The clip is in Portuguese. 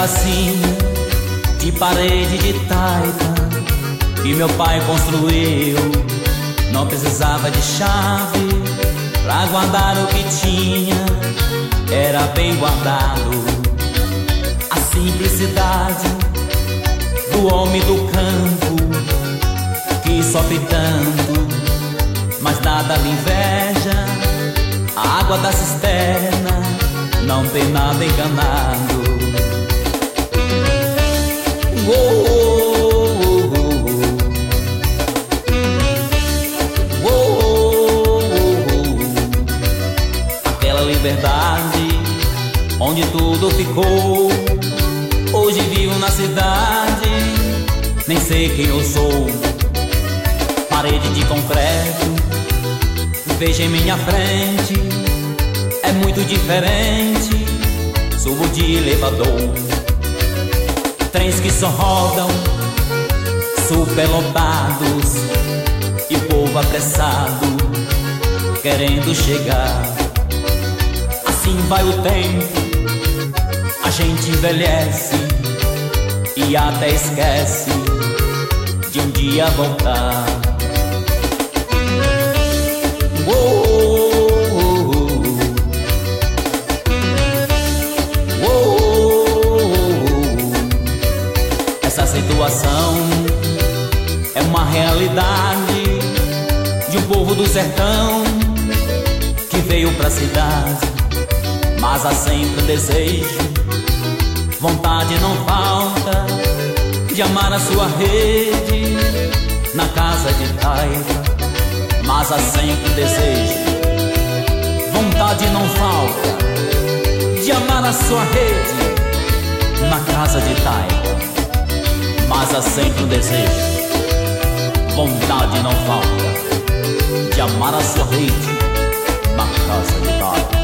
pedacinho de parede de taipa que meu pai construiu. Não precisava de chave pra guardar o que tinha, era bem guardado. A simplicidade do homem do campo que sofre tanto, mas nada lhe inveja. A água da cisterna não tem nada enganado. Aquela liberdade onde tudo ficou. Hoje vivo na cidade, nem sei quem eu sou. Parede de concreto, veja em minha frente, é muito diferente. Subo de elevador, trens que só rodam, superlotados, e o povo apressado, querendo chegar. Assim vai o tempo, a gente envelhece e até esquece de um dia voltar. Essa situação é uma realidade de um povo do sertão que veio pra cidade, mas há sempre desejo, vontade não falta de amar a sua rede na casa de taipa. Mas há sempre desejo, vontade não falta de amar a sua rede na casa de taipa. Mas há sempre desejo, vontade não falta de amar a sua rede na casa de taipa.